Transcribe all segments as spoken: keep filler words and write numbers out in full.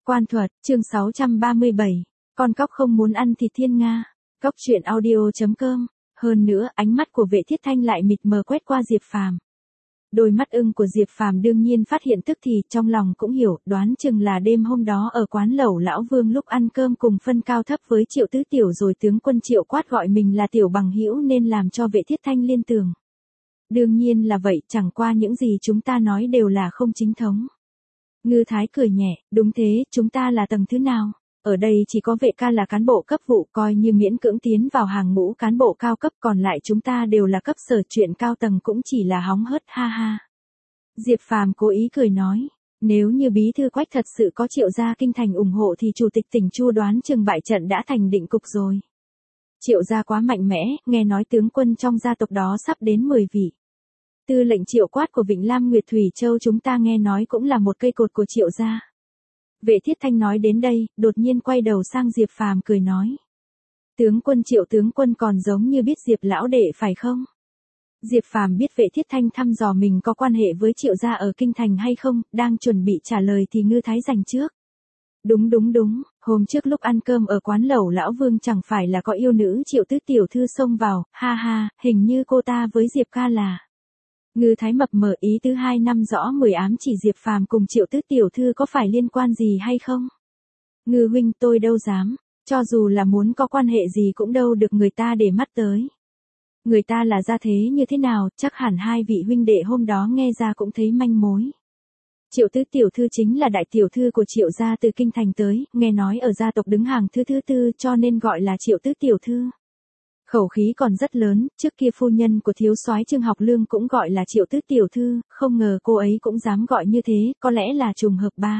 Quan thuật, chương sáu trăm ba mươi bảy. Con cóc không muốn ăn thịt thiên nga. Cóc truyện audio chấm com. Hơn nữa, ánh mắt của Vệ Thiết Thanh lại mịt mờ quét qua Diệp Phàm. Đôi mắt ưng của Diệp Phàm đương nhiên phát hiện tức thì, trong lòng cũng hiểu, đoán chừng là đêm hôm đó ở quán lẩu lão Vương lúc ăn cơm cùng phân cao thấp với Triệu Tứ Tiểu rồi tướng quân Triệu Quát gọi mình là tiểu bằng hữu nên làm cho Vệ Thiết Thanh liên tưởng. Đương nhiên là vậy, chẳng qua những gì chúng ta nói đều là không chính thống. Ngư Thái cười nhẹ, đúng thế, chúng ta là tầng thứ nào? Ở đây chỉ có Vệ ca là cán bộ cấp vụ, coi như miễn cưỡng tiến vào hàng ngũ cán bộ cao cấp, còn lại chúng ta đều là cấp sở, chuyện cao tầng cũng chỉ là hóng hớt, ha ha. Diệp Phàm cố ý cười nói, nếu như bí thư Quách thật sự có Triệu gia kinh thành ủng hộ thì chủ tịch tỉnh Chu đoán chừng bại trận đã thành định cục rồi. Triệu gia quá mạnh mẽ, nghe nói tướng quân trong gia tộc đó sắp đến mười vị. Tư lệnh Triệu Quát của Vịnh Lam Nguyệt Thủy Châu chúng ta nghe nói cũng là một cây cột của Triệu gia. Vệ Thiết Thanh nói đến đây, đột nhiên quay đầu sang Diệp Phàm cười nói. Tướng quân Triệu tướng quân còn giống như biết Diệp lão đệ phải không? Diệp Phàm biết Vệ Thiết Thanh thăm dò mình có quan hệ với Triệu gia ở kinh thành hay không, đang chuẩn bị trả lời thì Ngư Thái giành trước. Đúng đúng đúng, hôm trước lúc ăn cơm ở quán lẩu lão Vương chẳng phải là có yêu nữ Triệu Tứ tiểu thư xông vào, ha ha, hình như cô ta với Diệp ca là. Ngư Thái mập mờ ý thứ hai năm rõ mười ám chỉ Diệp Phàm cùng Triệu Tứ tiểu thư có phải liên quan gì hay không? Ngư huynh tôi đâu dám, cho dù là muốn có quan hệ gì cũng đâu được người ta để mắt tới. Người ta là gia thế như thế nào, chắc hẳn hai vị huynh đệ hôm đó nghe ra cũng thấy manh mối. Triệu Tứ tiểu thư chính là đại tiểu thư của Triệu gia từ kinh thành tới, nghe nói ở gia tộc đứng hàng thứ thứ tư cho nên gọi là Triệu Tứ tiểu thư. Khẩu khí còn rất lớn, trước kia phu nhân của thiếu soái Trương Học Lương cũng gọi là Triệu Tứ tiểu thư, không ngờ cô ấy cũng dám gọi như thế, có lẽ là trùng hợp ba.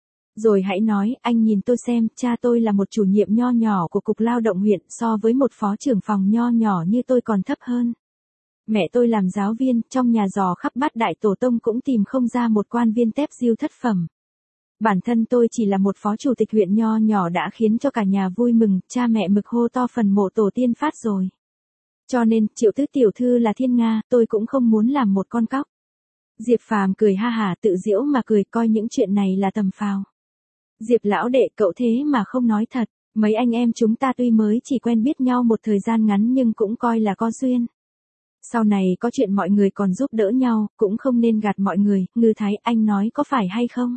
Rồi hãy nói, anh nhìn tôi xem, cha tôi là một chủ nhiệm nho nhỏ của Cục Lao động huyện, so với một phó trưởng phòng nho nhỏ như tôi còn thấp hơn. Mẹ tôi làm giáo viên, trong nhà dò khắp bát đại tổ tông cũng tìm không ra một quan viên tép diêu thất phẩm. Bản thân tôi chỉ là một phó chủ tịch huyện nho nhỏ đã khiến cho cả nhà vui mừng, cha mẹ mực hô to phần mộ tổ tiên phát rồi. Cho nên, Triệu Tứ tiểu thư là thiên nga, tôi cũng không muốn làm một con cóc. Diệp Phàm cười ha hả tự giễu mà cười, coi những chuyện này là tầm phào. Diệp lão đệ, cậu thế mà không nói thật, mấy anh em chúng ta tuy mới chỉ quen biết nhau một thời gian ngắn nhưng cũng coi là có duyên. Sau này có chuyện mọi người còn giúp đỡ nhau, cũng không nên gạt mọi người. Ngư Thái, anh nói có phải hay không?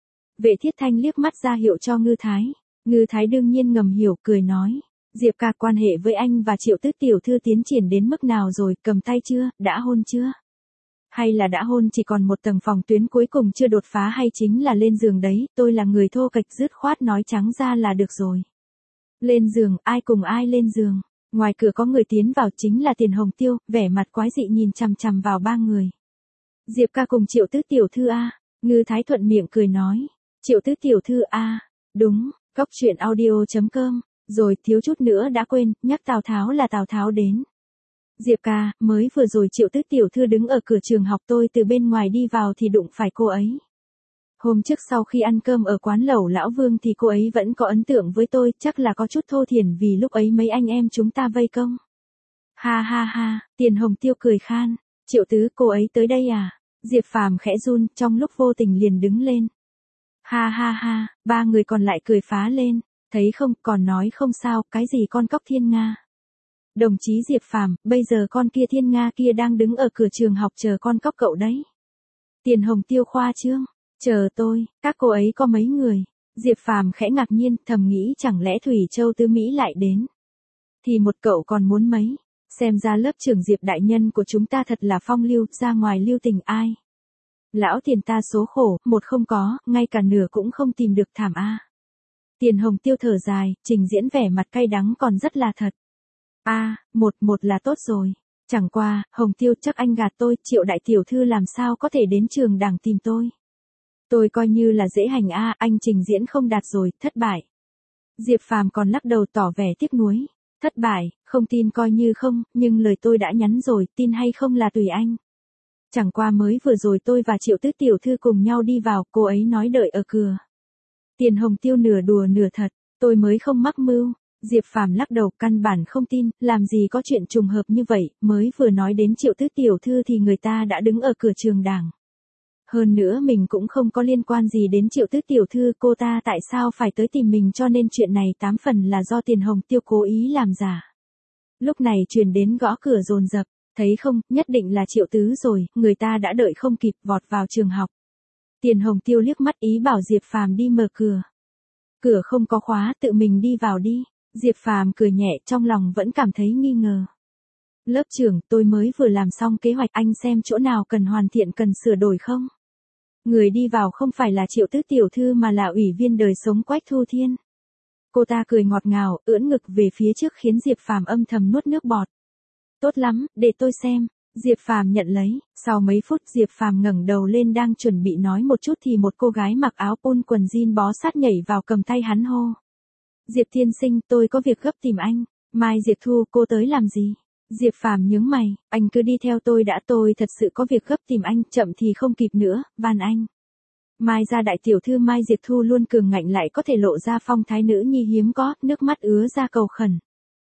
Vệ Thiết Thanh liếc mắt ra hiệu cho Ngư Thái. Ngư Thái đương nhiên ngầm hiểu, cười nói. Diệp ca, quan hệ với anh và Triệu Tứ tiểu thư tiến triển đến mức nào rồi, cầm tay chưa, đã hôn chưa? Hay là đã hôn chỉ còn một tầng phòng tuyến cuối cùng chưa đột phá, hay chính là lên giường đấy, tôi là người thô kệch dứt khoát nói trắng ra là được rồi. Lên giường, ai cùng ai lên giường? Ngoài cửa có người tiến vào, chính là Tiền Hồng Tiêu, vẻ mặt quái dị nhìn chằm chằm vào ba người. Diệp ca cùng Triệu Tứ tiểu thư a. Ngư Thái thuận miệng cười nói. Triệu Tứ tiểu thư a, đúng, cóc truyện audio chấm com, rồi thiếu chút nữa đã quên, nhắc Tào Tháo là Tào Tháo đến. Diệp ca, mới vừa rồi Triệu Tứ tiểu thư đứng ở cửa trường học, tôi từ bên ngoài đi vào thì đụng phải cô ấy. Hôm trước sau khi ăn cơm ở quán lẩu lão Vương thì cô ấy vẫn có ấn tượng với tôi, chắc là có chút thô thiển vì lúc ấy mấy anh em chúng ta vây công. Ha ha ha, Tiền Hồng Tiêu cười khan, Triệu Tứ, cô ấy tới đây à? Diệp Phàm khẽ run, trong lúc vô tình liền đứng lên. Ha ha ha, ba người còn lại cười phá lên, thấy không, còn nói không sao, cái gì con cóc thiên nga. Đồng chí Diệp Phàm, bây giờ con kia thiên nga kia đang đứng ở cửa trường học chờ con cóc cậu đấy. Tiền Hồng Tiêu khoa trương, chờ tôi, các cô ấy có mấy người. Diệp Phàm khẽ ngạc nhiên, thầm nghĩ chẳng lẽ Thủy Châu Tứ Mỹ lại đến. Thì một cậu còn muốn mấy, xem ra lớp trưởng Diệp đại nhân của chúng ta thật là phong lưu, ra ngoài lưu tình ai. Lão Tiền ta số khổ, một không có, ngay cả nửa cũng không tìm được, thảm a. Tiền Hồng Tiêu thở dài, trình diễn vẻ mặt cay đắng còn rất là thật. A, à, một một là tốt rồi. Chẳng qua, Hồng Tiêu, chắc anh gạt tôi, Triệu đại tiểu thư làm sao có thể đến trường đảng tìm tôi. Tôi coi như là dễ hành a, à, anh trình diễn không đạt rồi, thất bại. Diệp Phàm còn lắc đầu tỏ vẻ tiếc nuối. Thất bại, không tin coi như không, nhưng lời tôi đã nhắn rồi, tin hay không là tùy anh. Chẳng qua mới vừa rồi tôi và Triệu Tứ tiểu thư cùng nhau đi vào, cô ấy nói đợi ở cửa. Tiền Hồng Tiêu nửa đùa nửa thật, tôi mới không mắc mưu. Diệp Phàm lắc đầu, căn bản không tin, làm gì có chuyện trùng hợp như vậy, mới vừa nói đến Triệu Tứ tiểu thư thì người ta đã đứng ở cửa trường đảng. Hơn nữa mình cũng không có liên quan gì đến Triệu Tứ tiểu thư, cô ta tại sao phải tới tìm mình, cho nên chuyện này tám phần là do Tiền Hồng Tiêu cố ý làm giả. Lúc này truyền đến gõ cửa dồn dập, thấy không, nhất định là Triệu Tứ rồi, người ta đã đợi không kịp vọt vào trường học. Tiền Hồng Tiêu liếc mắt ý bảo Diệp Phàm đi mở cửa. Cửa không có khóa, tự mình đi vào đi. Diệp Phàm cười nhẹ, trong lòng vẫn cảm thấy nghi ngờ. Lớp trưởng, tôi mới vừa làm xong kế hoạch, anh xem chỗ nào cần hoàn thiện, cần sửa đổi không? Người đi vào không phải là Triệu Tứ tiểu thư mà là ủy viên đời sống Quách Thu Thiên. Cô ta cười ngọt ngào, ưỡn ngực về phía trước khiến Diệp Phàm âm thầm nuốt nước bọt. Tốt lắm, để tôi xem. Diệp Phàm nhận lấy, sau mấy phút Diệp Phàm ngẩng đầu lên đang chuẩn bị nói một chút thì một cô gái mặc áo pôn quần jean bó sát nhảy vào cầm tay hắn hô. Diệp tiên sinh, tôi có việc gấp tìm anh. Mai Diệp Thu, cô tới làm gì? Diệp Phàm nhướng mày, anh cứ đi theo tôi đã, tôi thật sự có việc gấp tìm anh, chậm thì không kịp nữa, van anh. Mai gia đại tiểu thư Mai Diệp Thu luôn cường ngạnh lại có thể lộ ra phong thái nữ nhi hiếm có, nước mắt ứa ra cầu khẩn.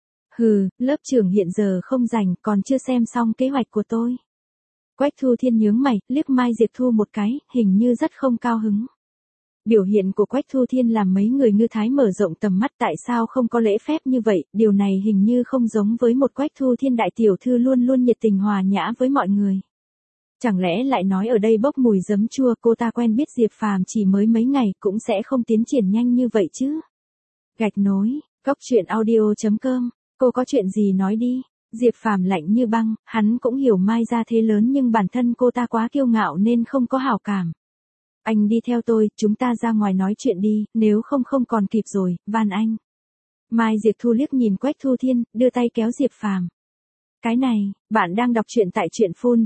Hừ, lớp trưởng hiện giờ không rảnh, còn chưa xem xong kế hoạch của tôi. Quách Thu Thiên nhướng mày, liếc Mai Diệp Thu một cái, hình như rất không cao hứng. Biểu hiện của Quách Thu Thiên làm mấy người Ngư Thái mở rộng tầm mắt, tại sao không có lễ phép như vậy, điều này hình như không giống với một Quách Thu Thiên đại tiểu thư luôn luôn nhiệt tình hòa nhã với mọi người. Chẳng lẽ lại nói ở đây bốc mùi giấm chua, cô ta quen biết Diệp Phàm chỉ mới mấy ngày cũng sẽ không tiến triển nhanh như vậy chứ. Gạch nối, cóc truyện audio chấm com, cô có chuyện gì nói đi. Diệp Phàm lạnh như băng, hắn cũng hiểu Mai gia thế lớn nhưng bản thân cô ta quá kiêu ngạo nên không có hảo cảm. Anh đi theo tôi, chúng ta ra ngoài nói chuyện đi, nếu không không còn kịp rồi, van anh. Mai Diệp Thu liếc nhìn Quách Thu Thiên, đưa tay kéo Diệp Phàm. Cái này, bạn đang đọc truyện tại truyện phun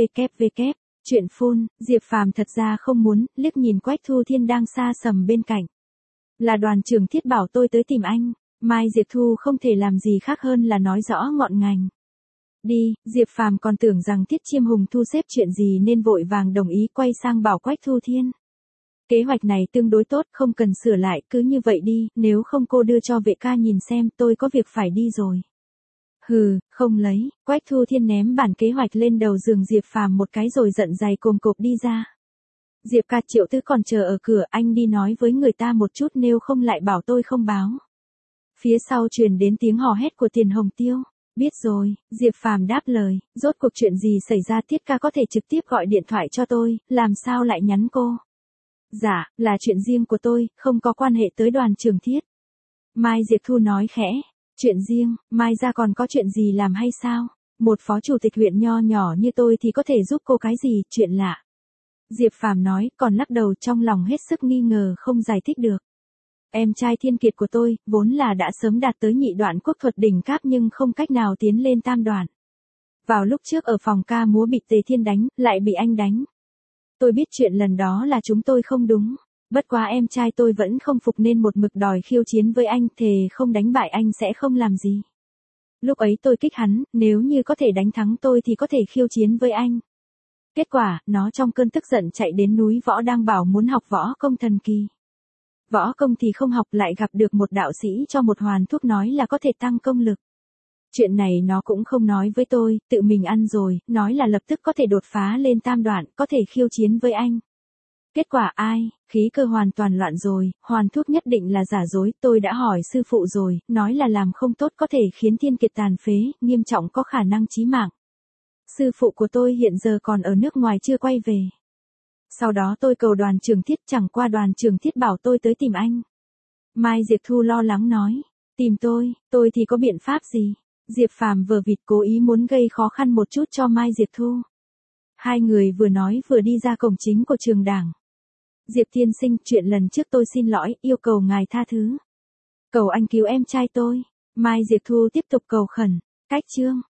www. Truyện phun, Diệp Phàm thật ra không muốn, liếc nhìn Quách Thu Thiên đang xa sầm bên cạnh. Là đoàn trưởng Thiết bảo tôi tới tìm anh. Mai Diệp Thu không thể làm gì khác hơn là nói rõ ngọn ngành. Đi, Diệp Phàm còn tưởng rằng Tiết Chiêm Hùng thu xếp chuyện gì nên vội vàng đồng ý, quay sang bảo Quách Thu Thiên. Kế hoạch này tương đối tốt, không cần sửa lại, cứ như vậy đi, nếu không cô đưa cho vệ ca nhìn xem, tôi có việc phải đi rồi. Hừ, không lấy, Quách Thu Thiên ném bản kế hoạch lên đầu giường Diệp Phàm một cái rồi giận dày cồm cộp đi ra. Diệp ca, Triệu Tứ còn chờ ở cửa, anh đi nói với người ta một chút, nếu không lại bảo tôi không báo. Phía sau truyền đến tiếng hò hét của Tiền Hồng Tiêu. Biết rồi, Diệp Phàm đáp lời, rốt cuộc chuyện gì xảy ra, Tiết ca có thể trực tiếp gọi điện thoại cho tôi, làm sao lại nhắn cô? Dạ, là chuyện riêng của tôi, không có quan hệ tới đoàn trưởng Thiết. Mai Diệp Thu nói khẽ, chuyện riêng, Mai ra còn có chuyện gì làm hay sao? Một phó chủ tịch huyện nho nhỏ như tôi thì có thể giúp cô cái gì, chuyện lạ. Diệp Phàm nói, còn lắc đầu, trong lòng hết sức nghi ngờ không giải thích được. Em trai Thiên Kiệt của tôi, vốn là đã sớm đạt tới nhị đoạn quốc thuật đỉnh cấp nhưng không cách nào tiến lên tam đoạn. Vào lúc trước ở phòng ca múa bị Tề Thiên đánh, lại bị anh đánh. Tôi biết chuyện lần đó là chúng tôi không đúng. Bất quá em trai tôi vẫn không phục nên một mực đòi khiêu chiến với anh, thề không đánh bại anh sẽ không làm gì. Lúc ấy tôi kích hắn, nếu như có thể đánh thắng tôi thì có thể khiêu chiến với anh. Kết quả, nó trong cơn tức giận chạy đến núi võ đang bảo muốn học võ công thần kỳ. Võ công thì không học, lại gặp được một đạo sĩ cho một hoàn thuốc nói là có thể tăng công lực. Chuyện này nó cũng không nói với tôi, tự mình ăn rồi, nói là lập tức có thể đột phá lên tam đoạn, có thể khiêu chiến với anh. Kết quả ai, khí cơ hoàn toàn loạn rồi, hoàn thuốc nhất định là giả dối, tôi đã hỏi sư phụ rồi, nói là làm không tốt có thể khiến Thiên Kiệt tàn phế, nghiêm trọng có khả năng chí mạng. Sư phụ của tôi hiện giờ còn ở nước ngoài chưa quay về. Sau đó tôi cầu đoàn trưởng Thiết, chẳng qua đoàn trưởng Thiết bảo tôi tới tìm anh. Mai Diệp Thu lo lắng nói, tìm tôi, tôi thì có biện pháp gì? Diệp Phàm vờ vịt cố ý muốn gây khó khăn một chút cho Mai Diệp Thu. Hai người vừa nói vừa đi ra cổng chính của trường đảng. Diệp tiên sinh, chuyện lần trước tôi xin lỗi, yêu cầu ngài tha thứ. Cầu anh cứu em trai tôi. Mai Diệp Thu tiếp tục cầu khẩn. Cách chương.